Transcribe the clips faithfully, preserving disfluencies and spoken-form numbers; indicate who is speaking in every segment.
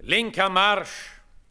Speaker 1: Linker Marsch!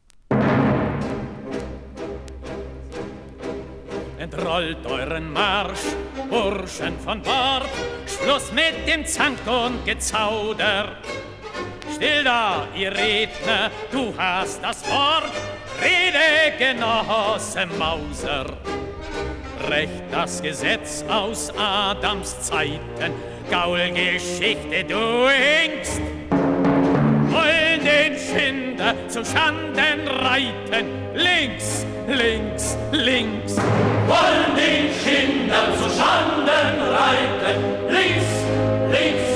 Speaker 1: Entrollt euren Marsch, Burschen von Bord, Schluss mit dem Zank und Gezauder. Still da, ihr Redner, du hast das Wort, rede, Genosse Mauser. Recht das Gesetz aus Adams Zeiten, Gaulgeschichte, du hinkst. Wollen den Schinder zu Schanden reiten, links, links, links.
Speaker 2: Wollen den Schinder zu Schanden reiten, links, links,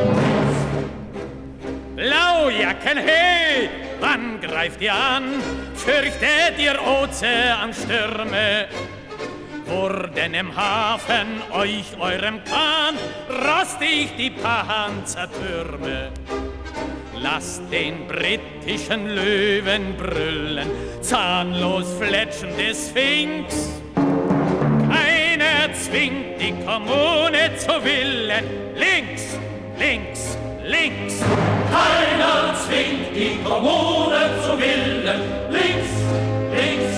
Speaker 2: links.
Speaker 1: Blaujacken, hey, wann greift ihr an? Fürchtet ihr Ozeanstürme? Wurden im Hafen euch eurem Kahn rostig die Panzertürme? Lasst den britischen Löwen brüllen, zahnlos fletschende Sphinx. Keiner zwingt die Kommune zu Willen, links, links, links.
Speaker 2: Keiner zwingt die Kommune zu Willen, links, links.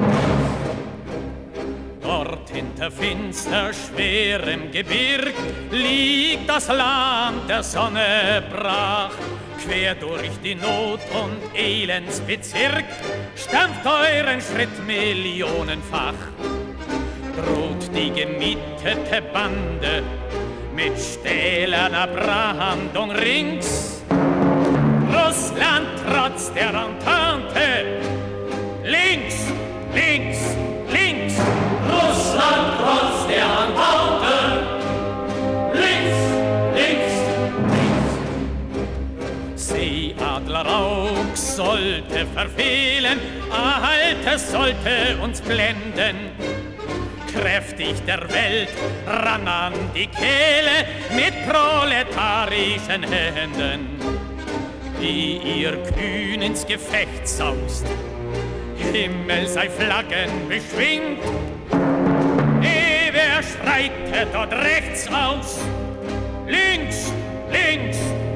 Speaker 1: Dort hinter finster, schwerem Gebirg liegt das Land der Sonne brach. Quer durch die Not- und Elendsbezirk stampft euren Schritt millionenfach. Droht die gemietete Bande mit stählerner Brandung rings. Russland trotz der Entente, links, links, links.
Speaker 2: Russland trotz der Entente, links, links, links.
Speaker 1: Seeadler Aug sollte verfehlen, Altes sollte uns blenden. Kräftig der Welt ran an die Kehle mit proletarischen Händen, die ihr kühn ins Gefecht saust. Himmel sei Flaggen beschwingt, eh, wer schreitet dort rechts aus? Links, links,